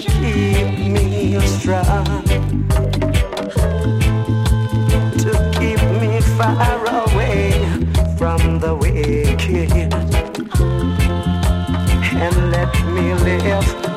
keep me strong, to keep me far away from the wicked, and let me live